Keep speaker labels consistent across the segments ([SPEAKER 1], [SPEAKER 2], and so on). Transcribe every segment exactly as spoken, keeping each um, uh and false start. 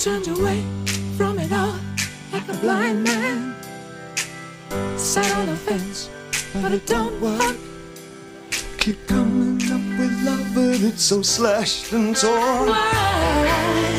[SPEAKER 1] turned away from it all like a blind man. Sat on the fence, but it don't work.
[SPEAKER 2] Keep coming up with love, but it's so slashed and torn.
[SPEAKER 1] Why?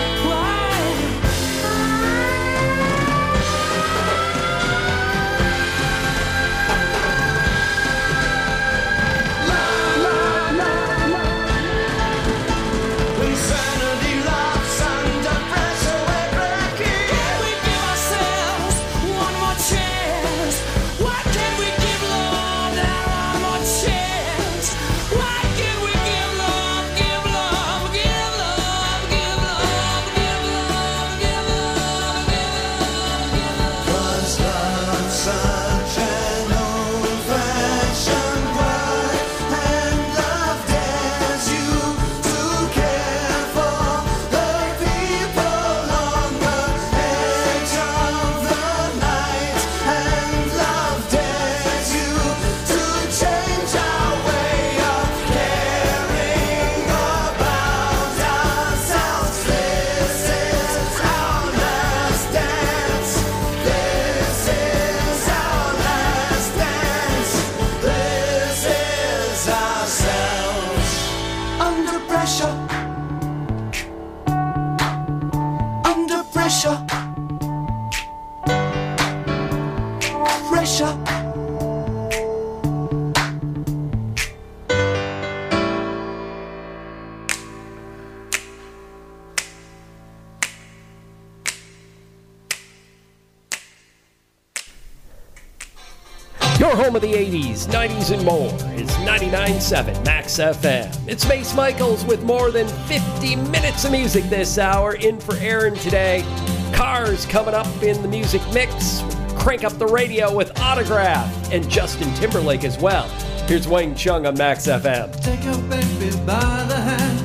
[SPEAKER 3] Your home of the eighties, nineties, and more is ninety-nine point seven Max F M. It's Mace Michaels with more than fifty minutes of music this hour. In for Aaron today. Cars coming up in the music mix. Crank up the radio with Autograph and Justin Timberlake as well. Here's Wayne Chung on Max F M.
[SPEAKER 4] Take your baby by the hand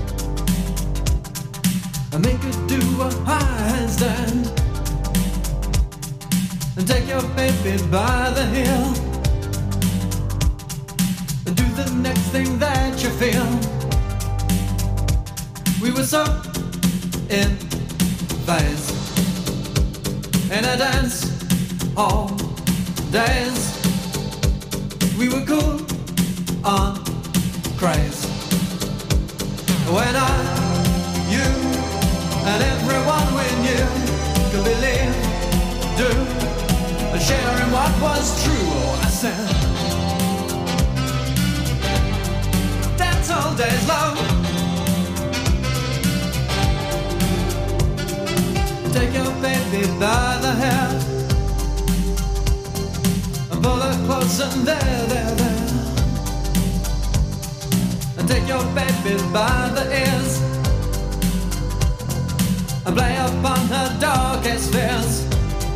[SPEAKER 4] and make her do a high handstand. And take your baby by the heel and do the next thing that you feel. We were so in phase in a dance all days. We were cool on craze. When I, you, and everyone we knew could believe, do, and sharing what was true. Oh, I said, dance all days long. Take your baby by the hair and pull her close and there, there, there. And take your baby by the ears and play upon her darkest fears.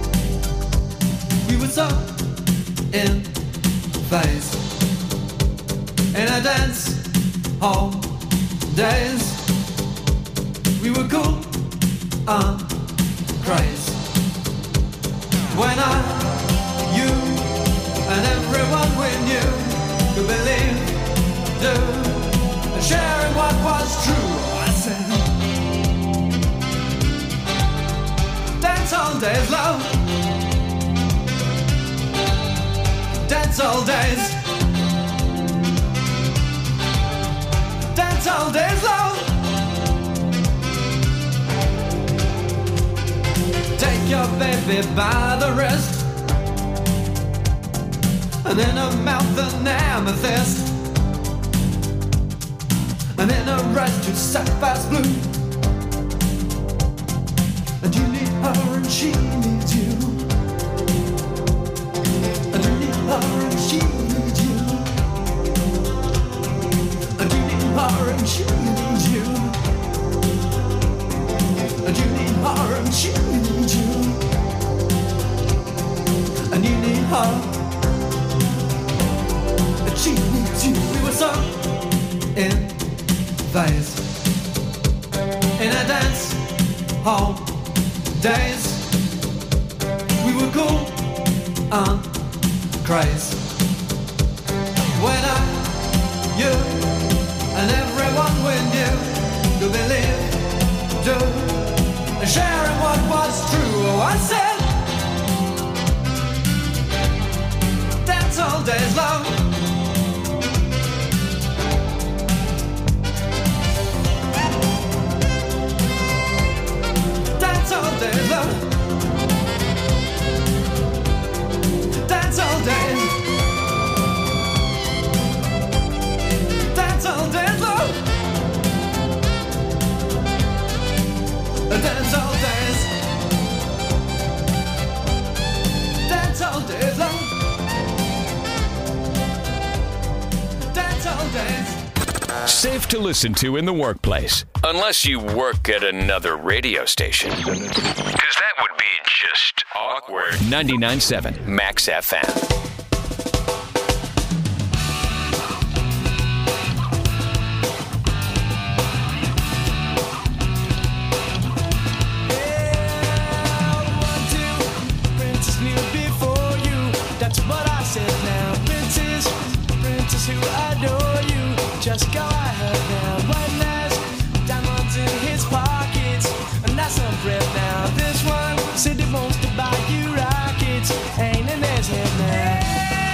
[SPEAKER 4] We were so in phase in a dance hall days. We were cool on craze. When I, you, and everyone we knew could believe, do, and sharing what was true. I said, dance all days, love. Dance all days. Dance all days, love. Take your baby by the wrist and in her mouth an amethyst, and in her eyes just sapphire's blue. And you need her and she needs you. And you need her and she needs you. And you need her and she needs you. And you need her and she needs you. And you need her and she needs you. We were so in phase in a dance hall days. We were cool on craze. When I, you, and everyone we knew could believe, do,
[SPEAKER 5] Safe to listen to in the workplace. Unless you work at another radio station. Because that would be just awkward. ninety-nine point seven Max F M.
[SPEAKER 4] Who adore you, just go ahead now. One has diamonds in his pockets, and that's some bread now. This one said he wants to buy you rockets, ain't in his head now.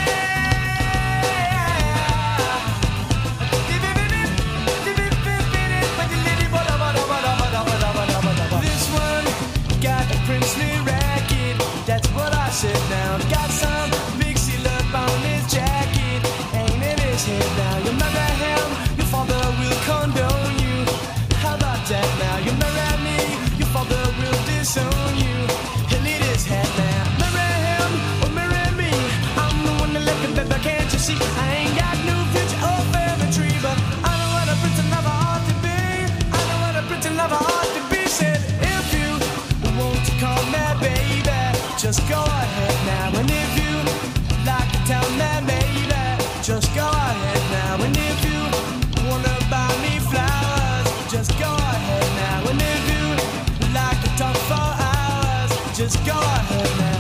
[SPEAKER 4] This one got a princely racket, that's what I said now. Got some big seal up on his jacket. Head now, you marry him, your father will condone you. How about that now? You marry me, your father will disown you. He'll eat his head now. Marry him or marry me, I'm the one that left him, baby, can't you see? I ain't got no future or family tree, but I know what a pretty lover ought to be. I know what a pretty lover ought to be. Said if you want to call me baby, just go ahead now. And if you like to tell me maybe, just go ahead now. And if you wanna buy me flowers, just go ahead now. And if you like to talk for hours, just go ahead now.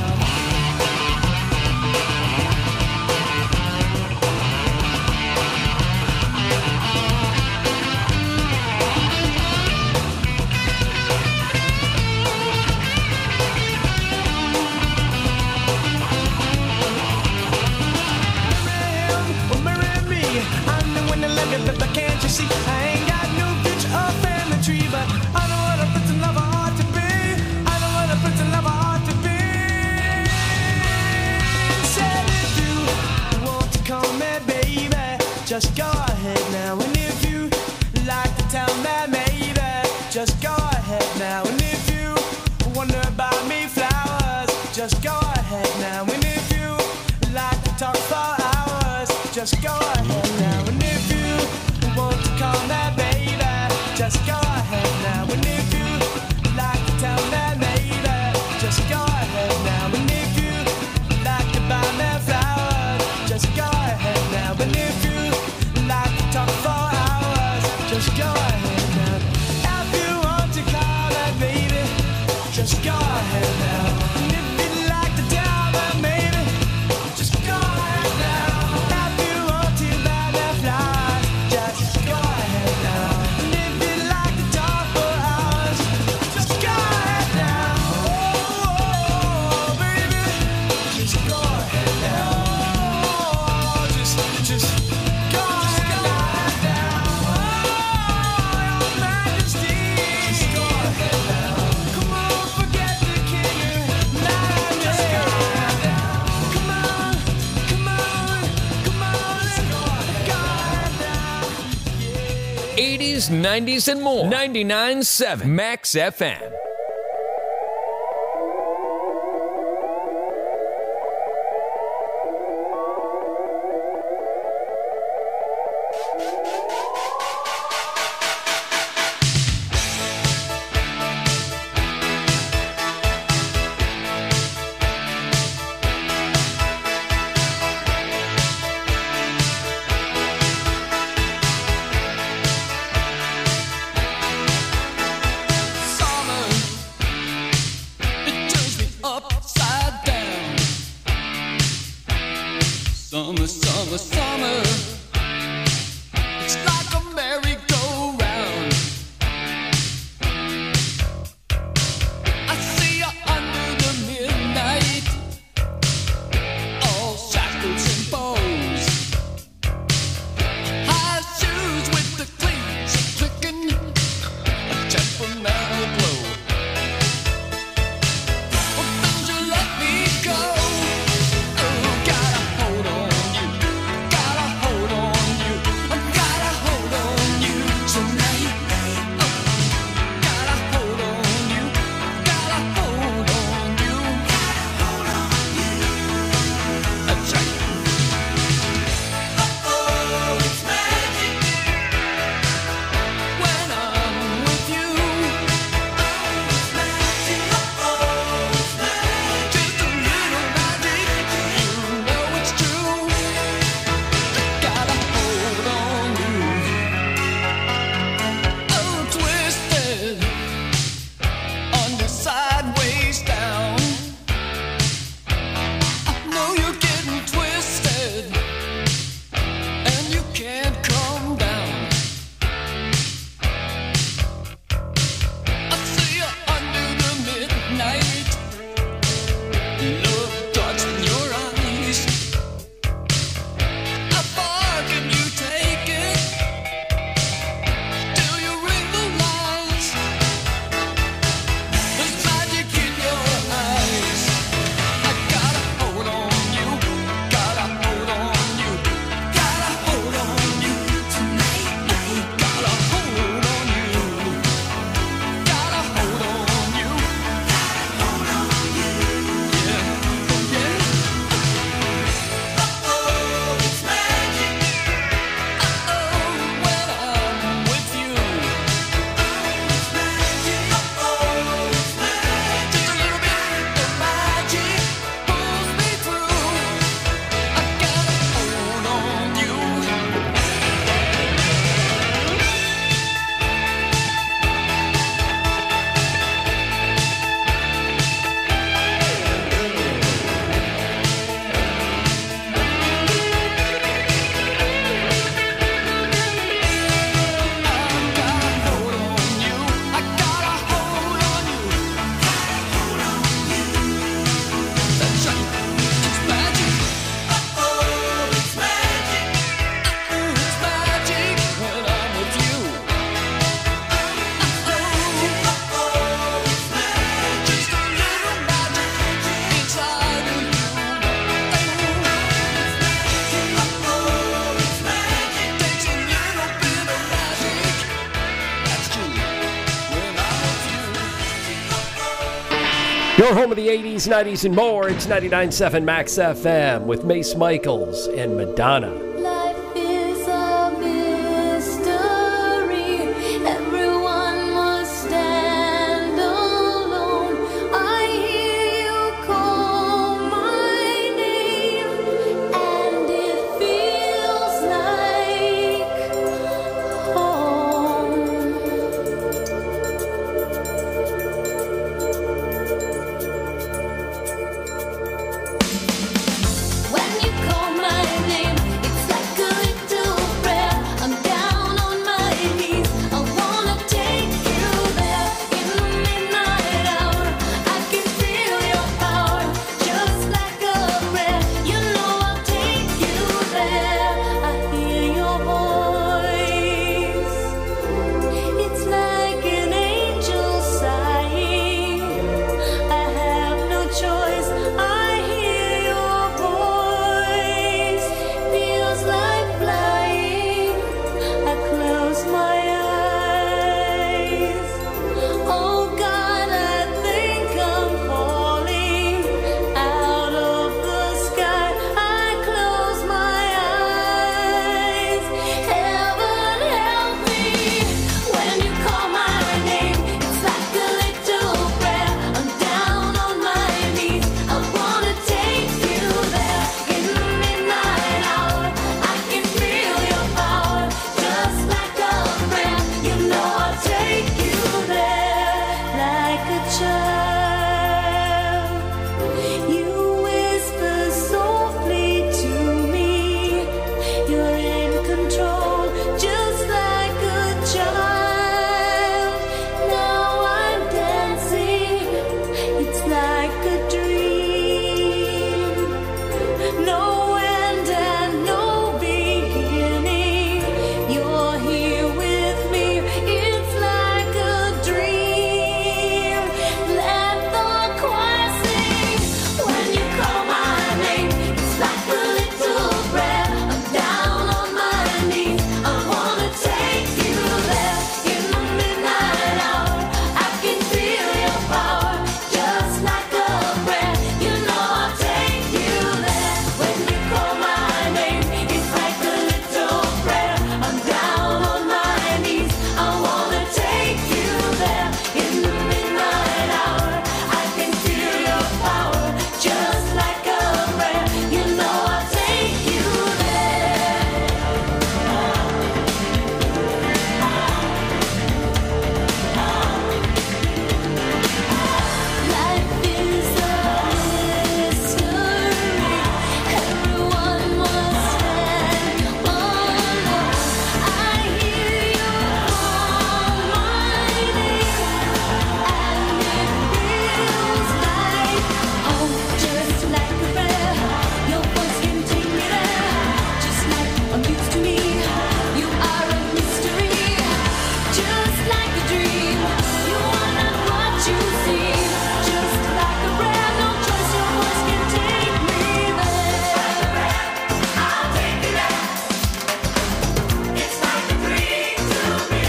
[SPEAKER 4] But can't you see, I ain't got no future or family tree, but I know what a pretty lover ought to be. I know what a pretty lover ought to be. Said if you want to call me baby, just go ahead now. And if you like to tell me maybe, just go ahead now. And if you wonder buy me flowers, just go ahead now. And if you like to talk for hours, just go ahead now. And if you want to call me baby, just go ahead now. And if you like to tell me maybe, just go ahead now. And if you like to buy me flowers, just go ahead now. And if you like to talk for hours, just go ahead now. If you want to call me baby, just go ahead now. And if you like to tell me maybe, just go ahead now. If you want to buy me flowers, just go ahead now. And if you like to talk for hours, just go ahead now. Oh, baby, just go ahead now. Oh, just, just go ahead now. Oh, your Majesty, just go ahead now. Come on, forget the king. Now, just go ahead now. Come on, come on, come on, let's go ahead now.
[SPEAKER 5] eighties, nineties, and more. ninety-nine point seven Max F M.
[SPEAKER 4] Summer
[SPEAKER 3] Your home of the eighties, nineties, and more. It's ninety-nine point seven Max F M with Mace Michaels and Madonna.
[SPEAKER 6] Life is a mystery. Everyone must stand alone. I hear you call my name, and it feels like home. When you call my name, it's like a little prayer. I'm down on my knees. I wanna take you there in the midnight hour. I can feel your power, just like a prayer. You know I'll take you there. I hear your voice. It's like an angel sighing. I have no choice. I hear your voice. Feels like flying. I close my eyes. Oh God, I think I'm falling out of the sky. I close my eyes. Heaven help me when you call my name. It's like a little prayer. I'm down on my knees. I wanna take you there in the midnight hour. I can feel your power, just like a prayer. You know I'll take you there like a child. You whisper softly to me. You're in control, just like a child. Now I'm dancing. It's like a dream. No end and no beginning. You're here with me. It's like a dream. Let the choir sing when you call my name. It's like a little prayer. I'm down on my knees. I wanna take you there in the midnight hour. I can feel your power, just like a prayer. You know I'll take you there when you call my name. It's like a little prayer. I'm down on my knees. I wanna take you there in the midnight hour. I can feel your power, just like a prayer. You know I'll take you there. Life is a mystery. Everyone must stand alone. I hear you call my name, and it feels like home, just like a prayer. Your voice can take me there, just like a music to me. You are a mystery, just like a dream. You are not what you see, just like a prayer. No choice, your voice can take me there. I'll take you there. It's like a dream to me,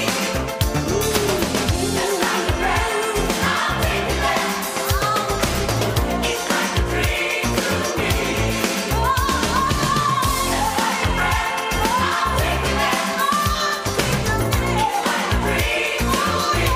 [SPEAKER 6] just like a prayer. I'll take you there. It's like a dream to me, just like a prayer. I'll take you there. It's like a dream to me.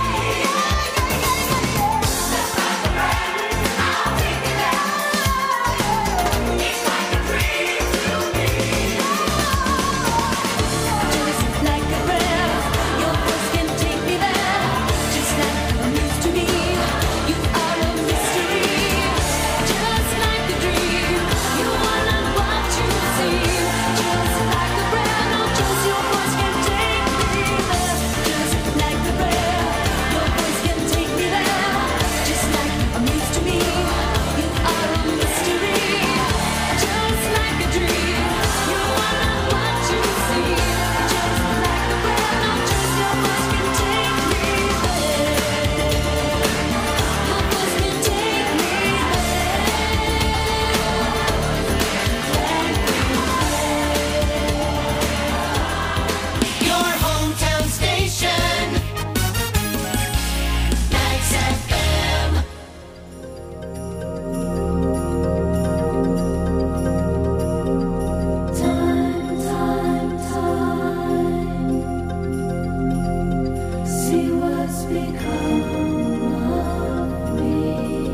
[SPEAKER 6] what's become of me.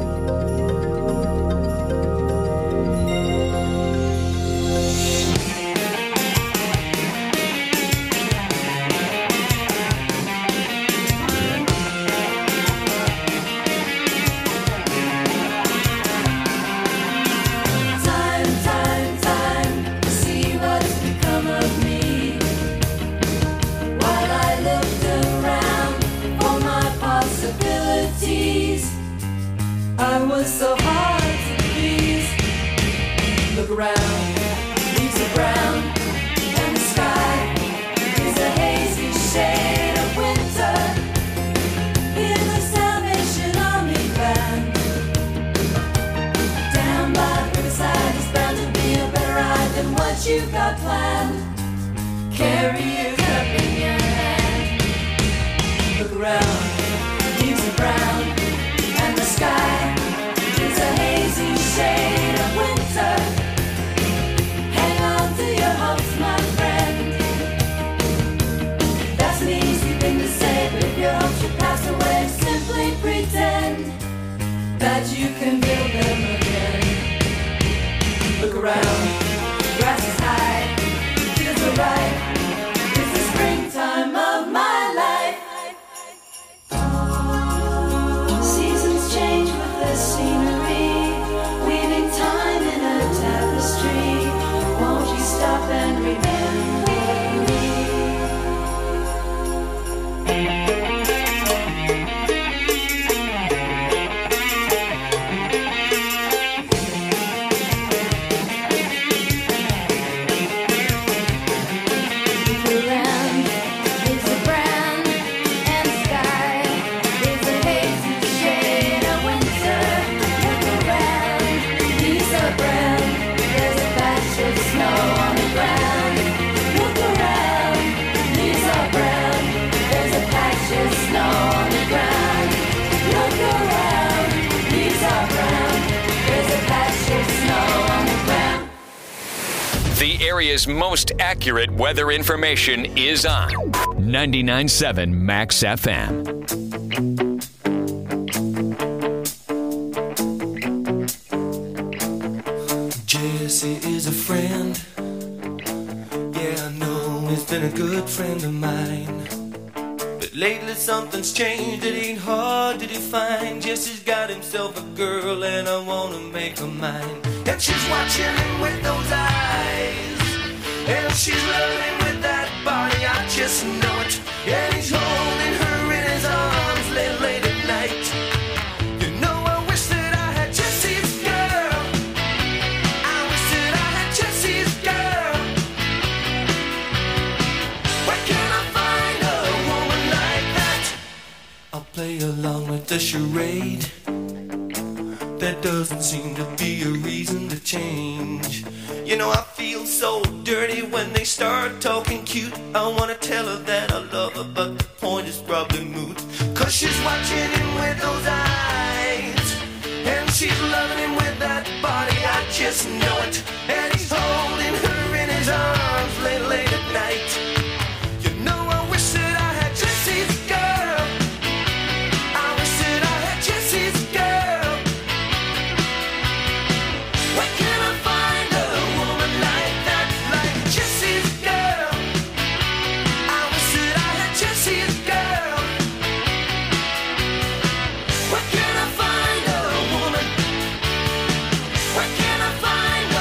[SPEAKER 6] Time, time, time to see what's become of me. While I looked around for my possibilities, I was so hard to please. Look around, leaves are brown, and the sky is a hazy shade of winter. Hear the Salvation Army band. Down by the riverside is bound to be a better ride than what you got planned. Carry your cup in your hand. Look around, leaves are brown, and the sky is a hazy shade of winter. Hang on to your hopes, my friend. That's an easy thing to say, but if your hopes should pass away, simply pretend that you can build them again. Look around, grass is high, fields are ripe. It's the springtime of my life. Seasons change with the scenery, weaving time in a tapestry. Won't you stop and remember me? Look around, leaves are brown, and the sky is a hazy shade of winter. Look around, leaves are brown, there's a patch of snow on the ground. Look around, leaves are brown, there's a patch of snow on the ground. Look around, leaves are brown, there's a patch of snow on the ground.
[SPEAKER 5] The area's most accurate weather information is on ninety-nine point seven Max F M.
[SPEAKER 2] Jesse is a friend. Yeah, I know he's been a good friend of mine. But lately something's changed, it ain't hard to define. Jesse's got himself a girl and I wanna make her mine. And she's watching him with those eyes, and she's loving him with that body, I just know it. And he's holding her in his arms late, late at night. You know I wish that I had Jesse's girl. I wish that I had Jesse's girl. Where can I find a woman like that? I'll play along with the charade. There doesn't seem to be a reason to change. You know I feel so dirty when they start talking cute. I wanna tell her that I love her, but the point is probably moot. Cause she's watching him with those eyes, and she's loving him with that body, I just know it. And he's holding her in his arms late, late at night. You know I wish that I had Jesse's girl. I wish that I had Jesse's girl. Where can I find a woman like that, like Jesse's girl? I wish that I had Jesse's girl. Where can I find a woman? Where can I find a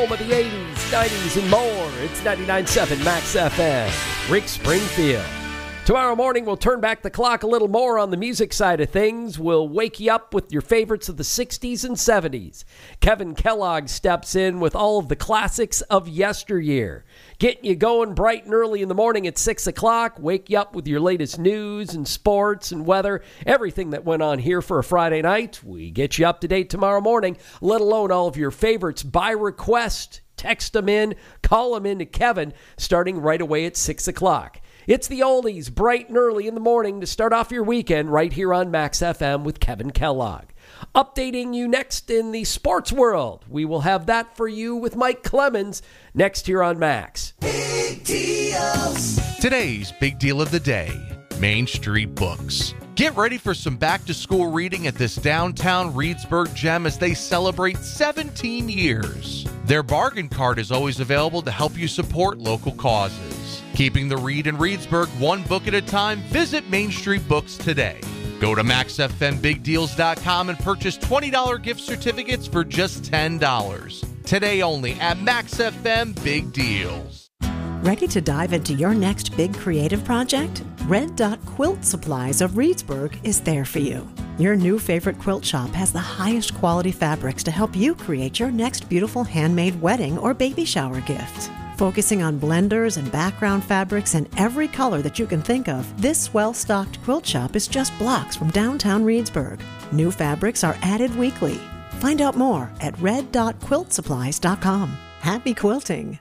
[SPEAKER 3] home of the eighties, nineties, and more. It's ninety-nine point seven Max F M. Rick Springfield. Tomorrow morning, we'll turn back the clock a little more on the music side of things. We'll wake you up with your favorites of the sixties and seventies. Kevin Kellogg steps in with all of the classics of yesteryear. Getting you going bright and early in the morning at six o'clock. Wake you up with your latest news and sports and weather. Everything that went on here for a Friday night. We get you up to date tomorrow morning, let alone all of your favorites by request. Text them in, call them in to Kevin, starting right away at six o'clock. It's the oldies, bright and early in the morning to start off your weekend right here on Max F M with Kevin Kellogg. Updating you next in the sports world. We will have that for you with Mike Clemens next here on Max.
[SPEAKER 2] Big deals.
[SPEAKER 7] Today's big deal of the day, Main Street Books. Get ready for some back-to-school reading at this downtown Reedsburg gem as they celebrate seventeen years. Their bargain card is always available to help you support local causes. Keeping the read in Reedsburg one book at a time, visit Main Street Books today. Go to max f m big deals dot com and purchase twenty dollars gift certificates for just ten dollars. Today only at Max F M Big Deals.
[SPEAKER 8] Ready to dive into your next big creative project? Red Dot Quilt Supplies of Reedsburg is there for you. Your new favorite quilt shop has the highest quality fabrics to help you create your next beautiful handmade wedding or baby shower gift. Focusing on blenders and background fabrics in every color that you can think of, this well-stocked quilt shop is just blocks from downtown Reedsburg. New fabrics are added weekly. Find out more at red dot quilt supplies dot com. Happy quilting!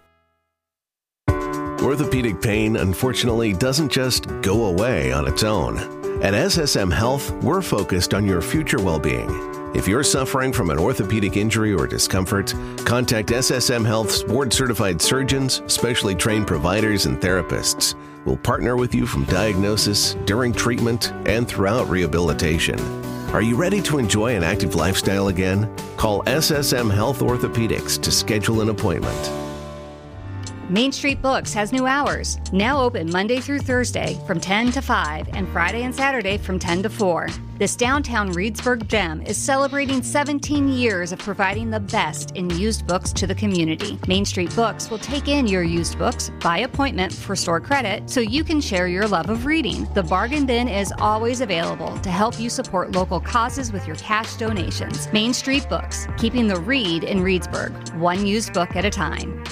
[SPEAKER 9] Orthopedic pain, unfortunately, doesn't just go away on its own. At S S M Health, we're focused on your future well-being. If you're suffering from an orthopedic injury or discomfort, contact S S M Health's board-certified surgeons, specially trained providers, and therapists. We'll partner with you from diagnosis, during treatment, and throughout rehabilitation. Are you ready to enjoy an active lifestyle again? Call S S M Health Orthopedics to schedule an appointment.
[SPEAKER 10] Main Street Books has new hours, now open Monday through Thursday from ten to five and Friday and Saturday from ten to four. This downtown Reedsburg gem is celebrating seventeen years of providing the best in used books to the community. Main Street Books will take in your used books by appointment for store credit so you can share your love of reading. The bargain bin is always available to help you support local causes with your cash donations. Main Street Books, keeping the read in Reedsburg, one used book at a time.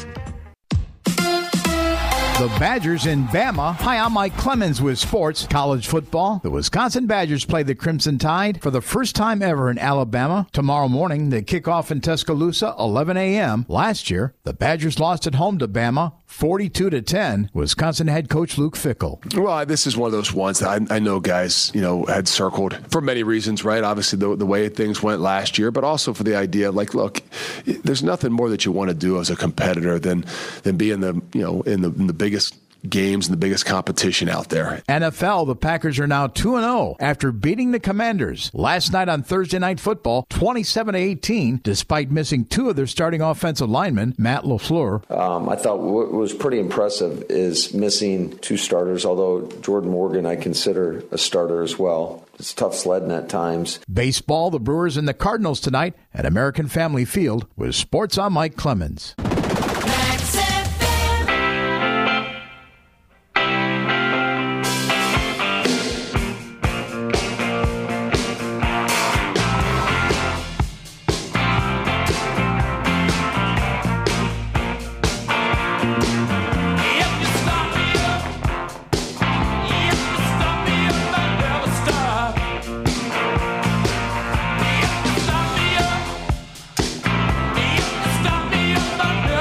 [SPEAKER 11] The Badgers in Bama. Hi, I'm Mike Clemens with sports. College football. The Wisconsin Badgers play the Crimson Tide for the first time ever in Alabama. Tomorrow morning, they kick off in Tuscaloosa, eleven a.m. Last year, the Badgers lost at home to Bama, forty-two to ten. Wisconsin head coach Luke Fickell.
[SPEAKER 12] Well, this is one of those ones that I, I know guys, you know, had circled for many reasons, right? Obviously, the, the way things went last year, but also for the idea, like, look, there's nothing more that you want to do as a competitor than than be in the, you know, in the in the biggest games and the biggest competition out there.
[SPEAKER 11] N F L, the Packers are now two and oh after beating the Commanders last night on Thursday Night Football, twenty-seven to eighteen, despite missing two of their starting offensive linemen, Matt LaFleur.
[SPEAKER 13] Um, I thought what was pretty impressive is missing two starters, although Jordan Morgan I consider a starter as well. It's tough sledding at times.
[SPEAKER 11] Baseball, the Brewers and the Cardinals tonight at American Family Field with Sports on Mike Clemens.
[SPEAKER 2] Stop me up.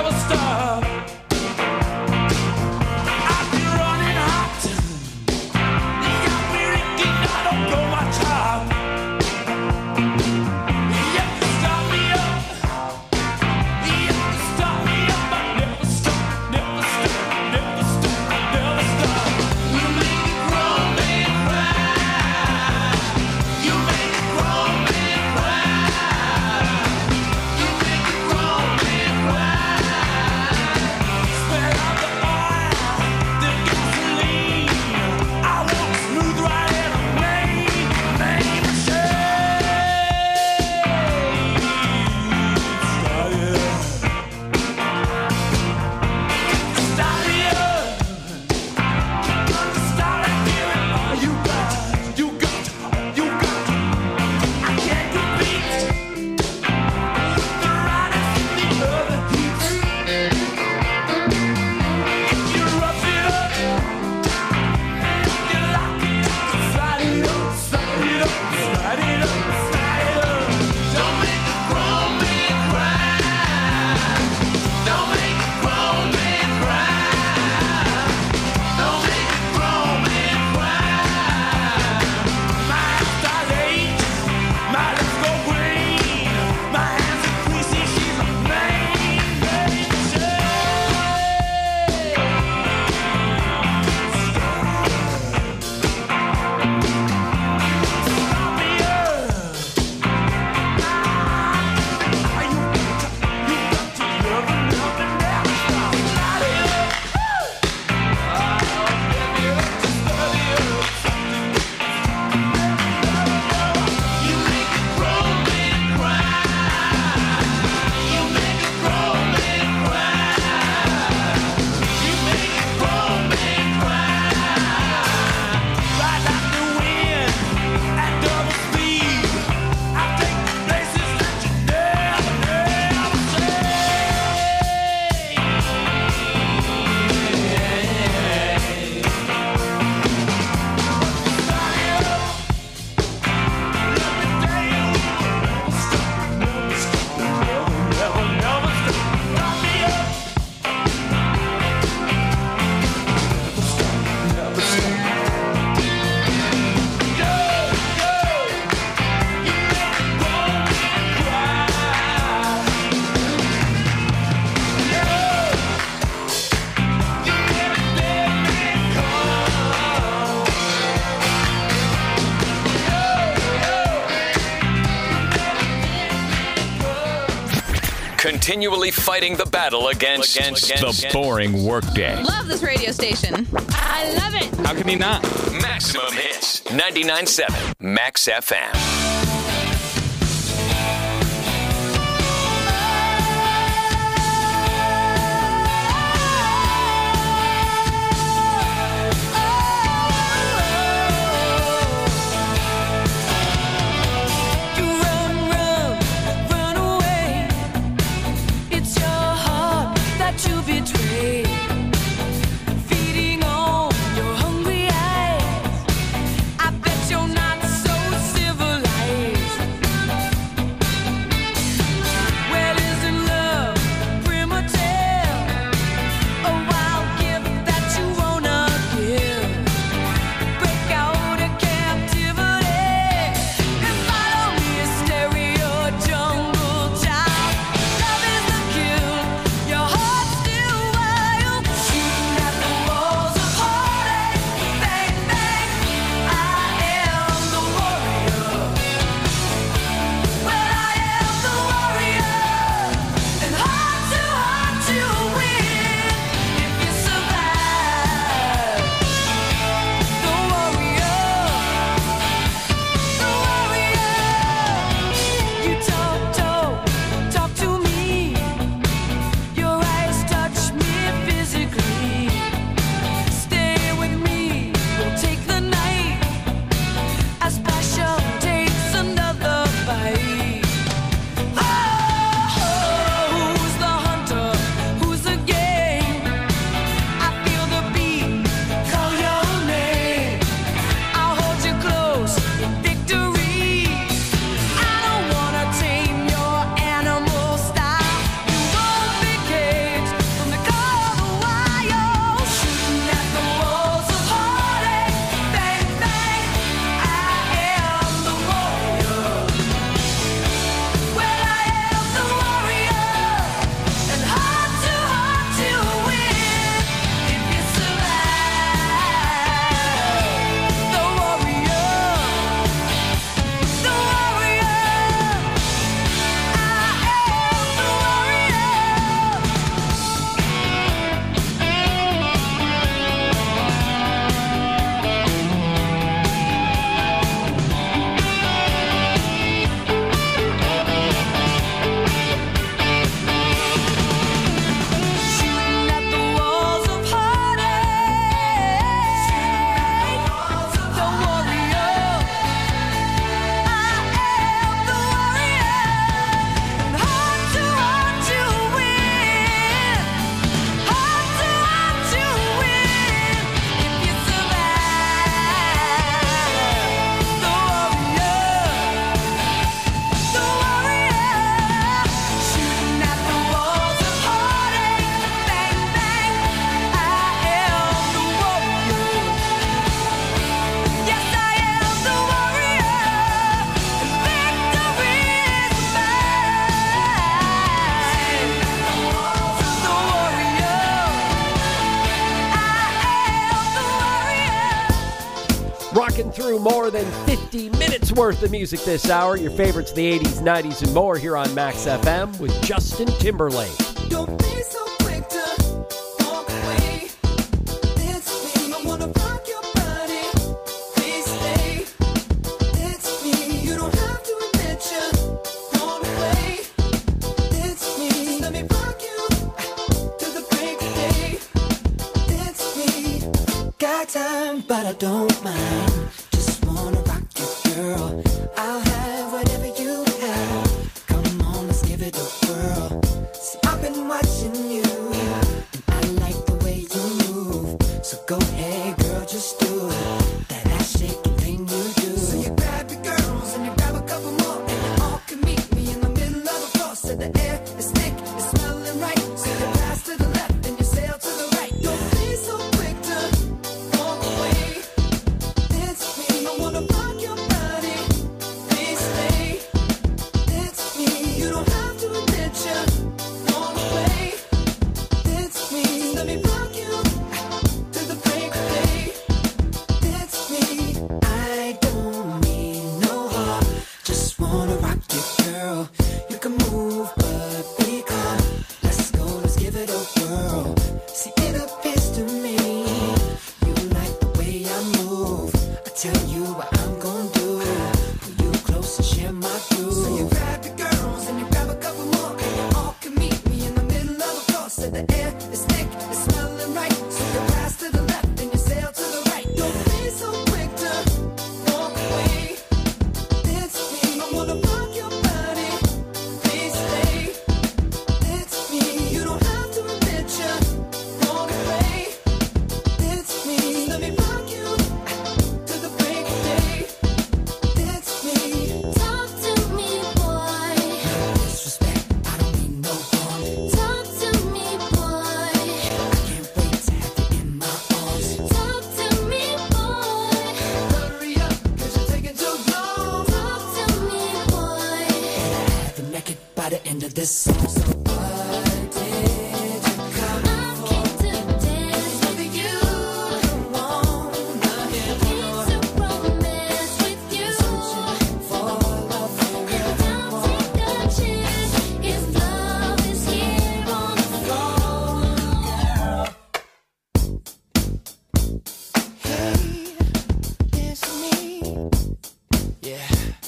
[SPEAKER 5] continually fighting the battle against, against, against the boring workday.
[SPEAKER 14] Love this radio station. I love it.
[SPEAKER 5] How can you not? Maximum Hits, ninety-nine point seven Max F M.
[SPEAKER 3] Rocking through more than fifty minutes worth of music this hour. Your favorites of the eighties, nineties, and more here on Max F M with Justin Timberlake.
[SPEAKER 1] Don't be so quick to walk away. It's me. I wanna rock your body. Please stay. It's me. You don't have to admit you're gone away. It's me. Just let me rock you to the break of day. It's me. Got time, but I don't mind. Just wanna rock you, girl. I'll have whatever you have. Come on, let's give it a whirl. See, I've been watching you, and I like the way you move. So go ahead, girl, just do it. That ass shaking thing you do. So you grab your girls and you grab a couple more, and you all can meet me in the middle of the floor. So the air is thick, it's smelling right. So you pass to the left and you sail to the right. Don't be so quick to walk away. It's the air is thick, it's smelling right. So you pass to the left and you sail to the right. Don't be so quick to walk away. It's me, I wanna rock your body. Please stay. It's me, you don't have to admit you're wrong away. It's me, let me rock you to the break of day. It's me.
[SPEAKER 6] Talk to me, boy.
[SPEAKER 1] Disrespect, I don't mean no harm.
[SPEAKER 6] Talk to me, boy.
[SPEAKER 1] I can't wait to have you in my arms.
[SPEAKER 6] Talk to me, boy.
[SPEAKER 1] Hurry up, cause you're taking too long.
[SPEAKER 6] Talk to me, boy.
[SPEAKER 1] Have you naked by the end of this song. So what did you come
[SPEAKER 6] I came to dance with you.
[SPEAKER 1] wanna hear?
[SPEAKER 6] Came to romance with you.
[SPEAKER 1] For love,
[SPEAKER 6] And I'll take a chance if love is here on the floor.
[SPEAKER 1] hey, it's me. Yeah.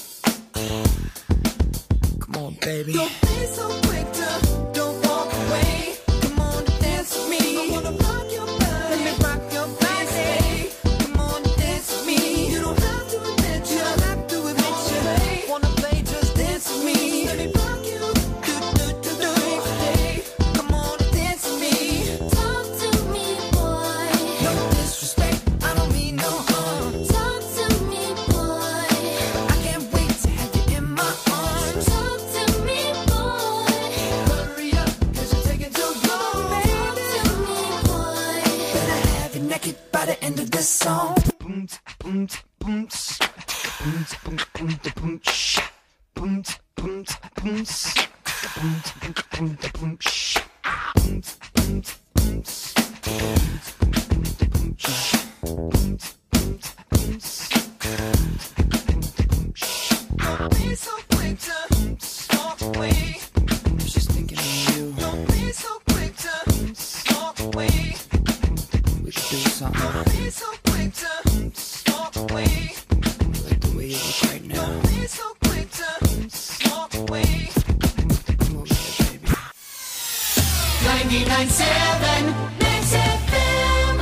[SPEAKER 1] Come on, baby. Don't be so quick to don't walk away. Come on, dance with me. I wanna rock your body. Let me rock your body. Come on, dance with me. You don't have to admit you. don't have to admit you. Wanna play? Just dance with me. Let me rock you. Do do do do. Hey, come on, dance with me.
[SPEAKER 6] Talk to me, boy.
[SPEAKER 1] No disrespect, I don't mean no harm.
[SPEAKER 6] Talk to me, boy.
[SPEAKER 1] I can't wait to have you in my arms.
[SPEAKER 6] Talk to me, boy.
[SPEAKER 1] Hurry up, cause you're taking too long, baby.
[SPEAKER 6] Talk to me, boy.
[SPEAKER 1] Better have you naked by the end of this song. Boom, boom, boom, boom, boom, boom, boom, shh. Boom, boom, boom, boom, boom, boom, boom, shh. Boom, boom, boom, boom, shh. Boom, boom, boom, boom, shh. Don't be so quick to walk away. I'm just thinking of you. Don't be so quick to walk away. We should do something. Don't be so quick to walk away. Like the way you look right now. Don't be so quick to walk away. Come over here, baby.
[SPEAKER 6] ninety-nine point seven Max F M.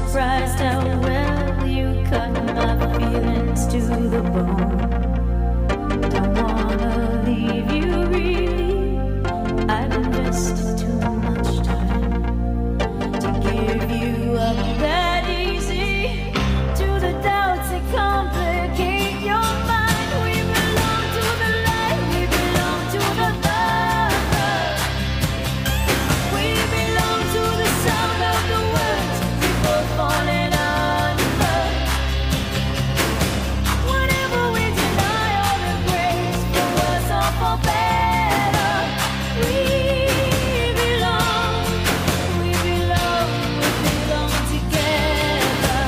[SPEAKER 6] surprised how well you cut my feelings to the bone. Don't wanna leave you really. I've invested too much time to give you up that easy. To the doubts that complicate your mind. We belong to the light, we belong to the love. We belong to the sound of the words we both falling under. Whatever we deny or embrace, for worse or for better, we belong, we belong, we belong together.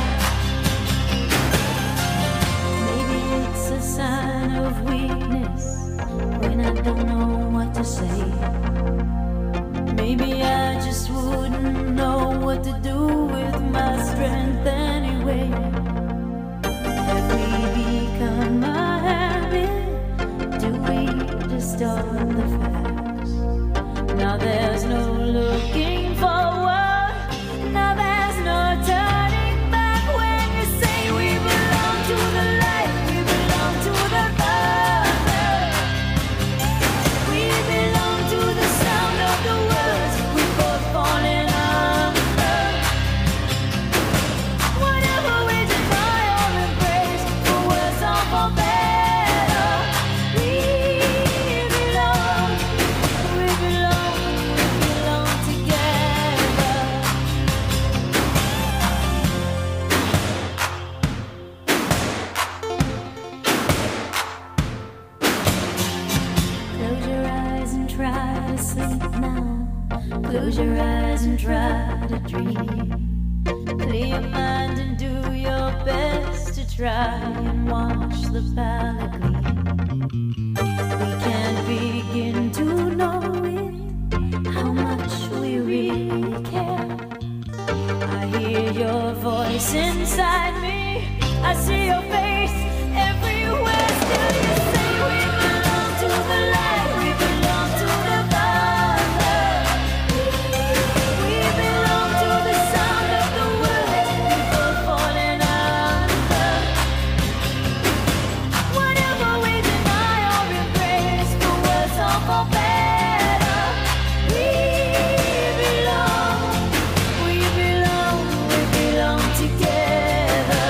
[SPEAKER 6] Maybe it's a sign of weakness when I don't know what to say. Maybe I just wouldn't know what to do with my strength anyway. Have we become a habit? Do we distort the facts? Now there's no looking forward. Now there's no turning back when you say we belong to the light, we belong to the love. We belong to the sound of the words we both falling under. Whatever we deny or embrace, for worse or for better, we belong, we belong, we belong together. Close your eyes and try to sleep now. Close your eyes and try to dream. Clear your mind and do your best to try and watch the palette gleam. We can't begin to know it, how much we really care. I hear your voice inside me. I see your face everywhere. Still you say we belong to the light, we belong to the love. We belong to the sound of the words we both falling under. Whatever we deny or embrace, for worse or for better, we belong, we belong, we belong together.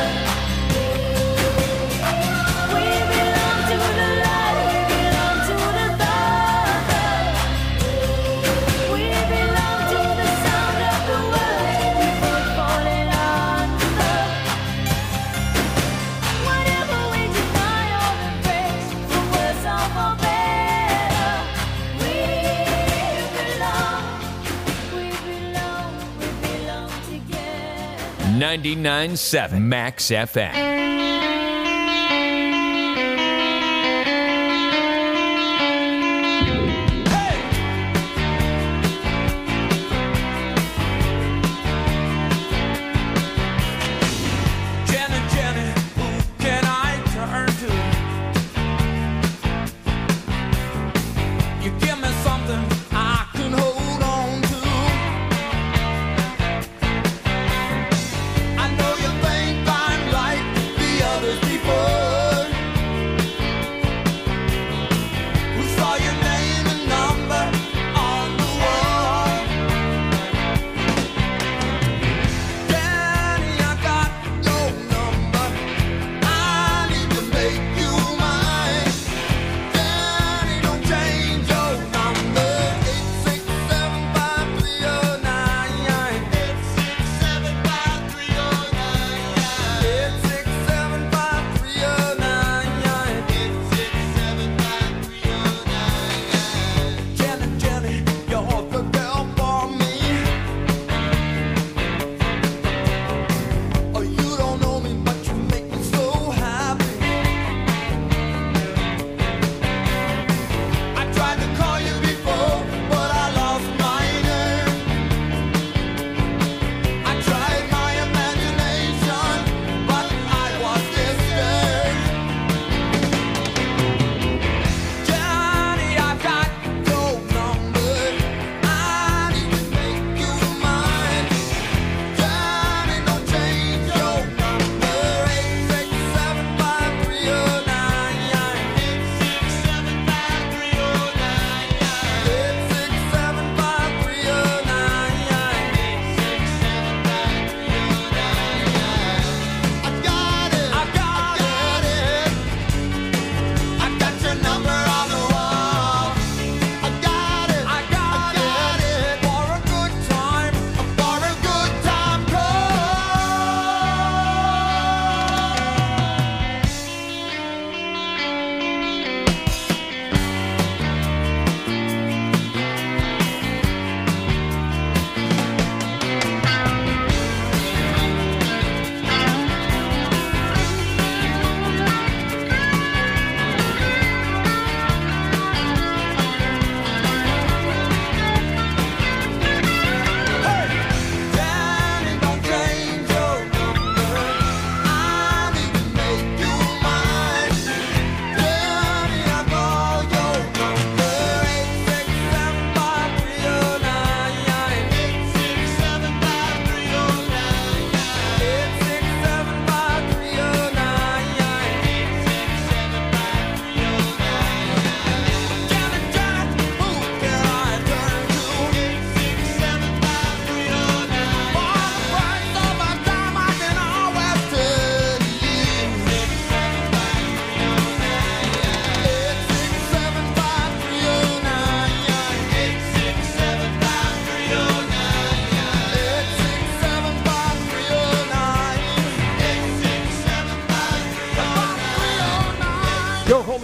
[SPEAKER 6] We belong to the light, we belong to the love. We belong to the sound of the words we both falling under. Whatever we deny or embrace, for worse or for better, we belong, we belong, we belong together.
[SPEAKER 5] ninety-nine point seven Max F M.
[SPEAKER 4] Jenny, Jenny, who can I turn to? You give me something I can hold on to. I know you think I'm like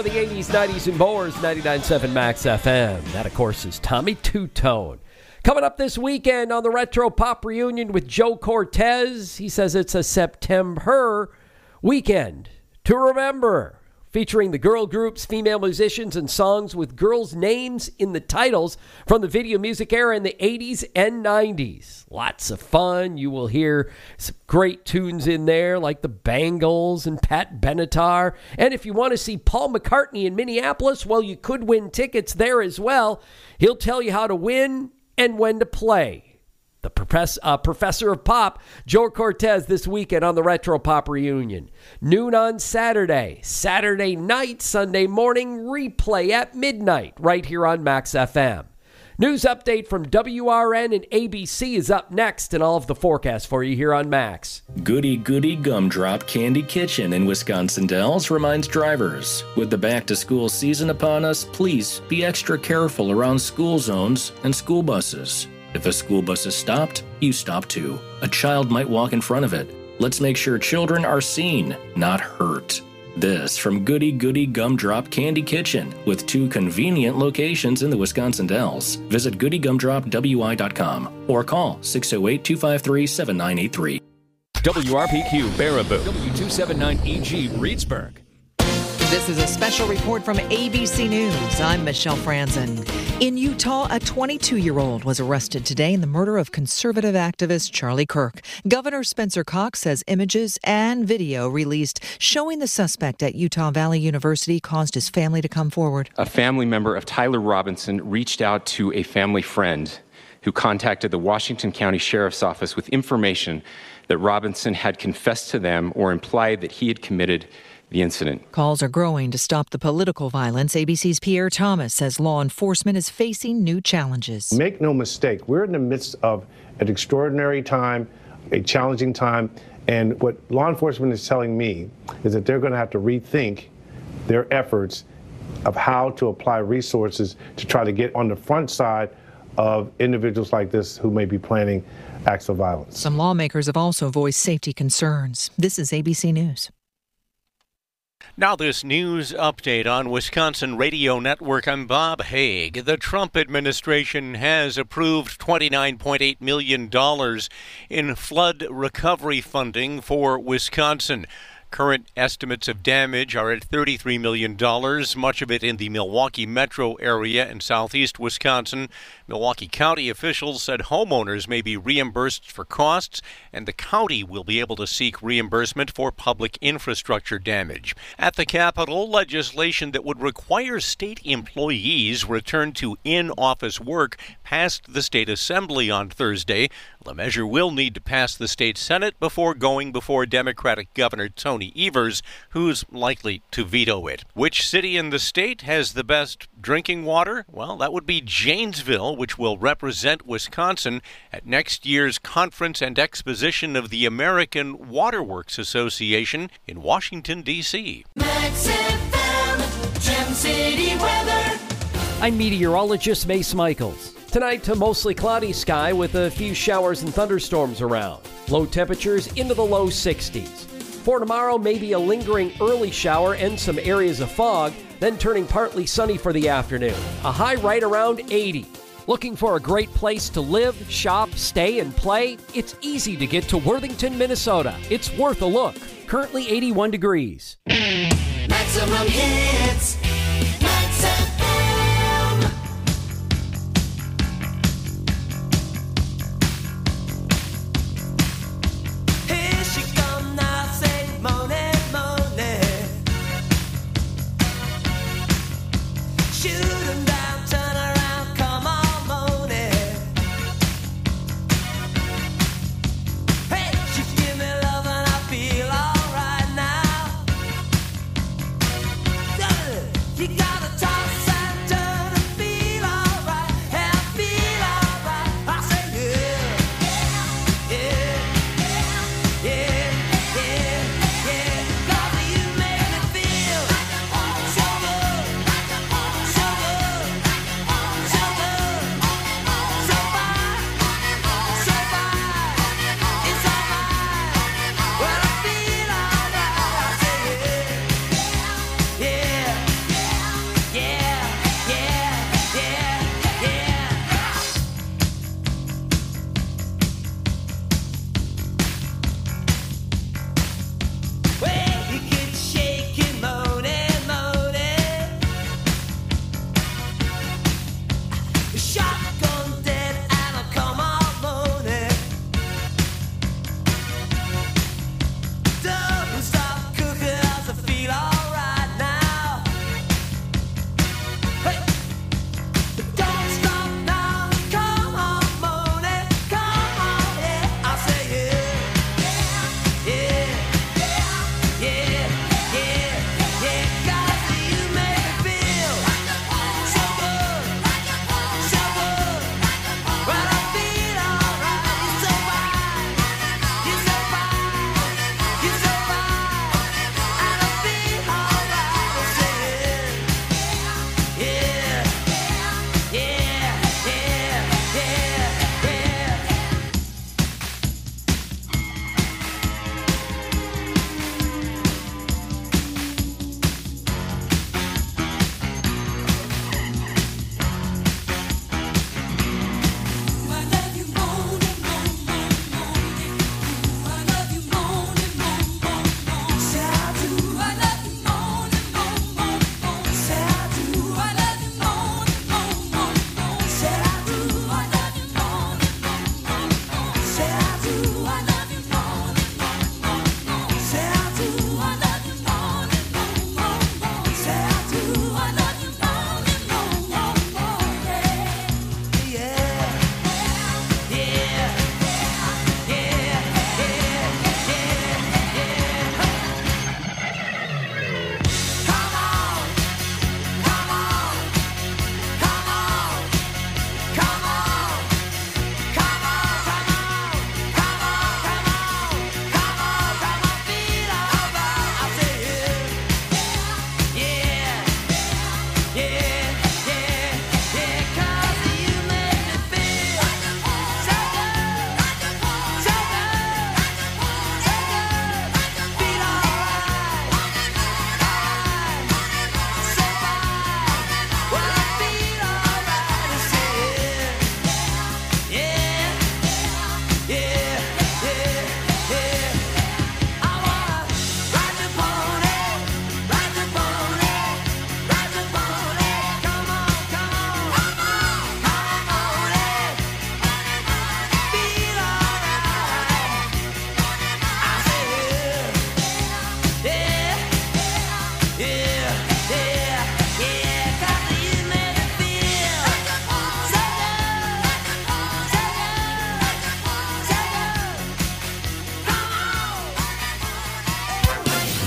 [SPEAKER 3] the eighties, nineties, and more, ninety-nine point seven Max F M. That, of course, is Tommy Two-Tone. Coming up this weekend on the Retro Pop Reunion with Joe Cortez. He says it's a September weekend to remember, featuring the girl groups, female musicians, and songs with girls' names in the titles from the video music era in the eighties and nineties. Lots of fun. You will hear some great tunes in there like the Bangles and Pat Benatar. And if you want to see Paul McCartney in Minneapolis, well, you could win tickets there as well. He'll tell you how to win and when to play. The professor, uh, professor of pop, Joe Cortez, this weekend on the Retro Pop Reunion. Noon on Saturday, Saturday night, Sunday morning, replay at midnight, right here on Max F M. News update from W R N and A B C is up next, and all of the forecast for you here on Max.
[SPEAKER 15] Goody Goody Gumdrop Candy Kitchen in Wisconsin Dells reminds drivers, with the back-to-school season upon us, please be extra careful around school zones and school buses. If a school bus is stopped, you stop too. A child might walk in front of it. Let's make sure children are seen, not hurt. This from Goody Goody Gumdrop Candy Kitchen, with two convenient locations in the Wisconsin Dells. Visit goody gumdrop w i dot com or call six oh eight, two five three, seven nine eight three.
[SPEAKER 5] W R P Q Baraboo, W two seventy-nine E G Reedsburg.
[SPEAKER 16] This is a special report from A B C News. I'm Michelle Franzen. In Utah, a twenty-two-year-old was arrested today in the murder of conservative activist Charlie Kirk. Governor Spencer Cox says images and video released showing the suspect at Utah Valley University caused his family to come forward.
[SPEAKER 17] A family member of Tyler Robinson reached out to a family friend who contacted the Washington County Sheriff's Office with information that Robinson had confessed to them or implied that he had committed the incident.
[SPEAKER 16] Calls are growing to stop the political violence. A B C's Pierre Thomas says law enforcement is facing new challenges.
[SPEAKER 18] Make no mistake, we're in the midst of an extraordinary time, a challenging time, and what law enforcement is telling me is that they're going to have to rethink their efforts of how to apply resources to try to get on the front side of individuals like this who may be planning acts of violence.
[SPEAKER 16] Some lawmakers have also voiced safety concerns. This is A B C News.
[SPEAKER 19] Now this news update on Wisconsin Radio Network. I'm Bob Haig. The Trump administration has approved twenty-nine point eight million dollars in flood recovery funding for Wisconsin. Current estimates of damage are at thirty-three million dollars, much of it in the Milwaukee metro area and southeast Wisconsin. Milwaukee County officials said homeowners may be reimbursed for costs, and the county will be able to seek reimbursement for public infrastructure damage. At the Capitol, legislation that would require state employees return to in-office work passed the state assembly on Thursday. The measure will need to pass the state Senate before going before Democratic Governor Tony Evers, who's likely to veto it. Which city in the state has the best drinking water? Well, that would be Janesville, which will represent Wisconsin at next year's conference and exposition of the American Waterworks Association in Washington, D C
[SPEAKER 1] Max F M, Gem City weather.
[SPEAKER 3] I'm meteorologist Mace Michaels. Tonight, a mostly cloudy sky with a few showers and thunderstorms around. Low temperatures into the low sixties. For tomorrow, maybe a lingering early shower and some areas of fog, then turning partly sunny for the afternoon. A high right around eighty. Looking for a great place to live, shop, stay, and play? It's easy to get to Worthington, Minnesota. It's worth a look. Currently eighty-one degrees.
[SPEAKER 1] Maximum hits. Max F M.
[SPEAKER 4] Here she come now, say money, money. Shoot 'em down, turn around, come on, money. Hey, she give me love and I feel alright now.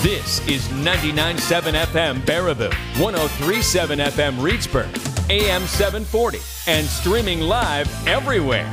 [SPEAKER 5] This is ninety-nine point seven F M Baraboo, one oh three point seven F M Reedsburg, A M seven forty, and streaming live everywhere.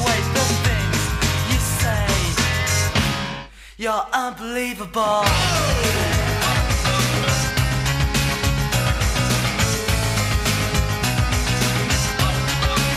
[SPEAKER 1] You're unbelievable.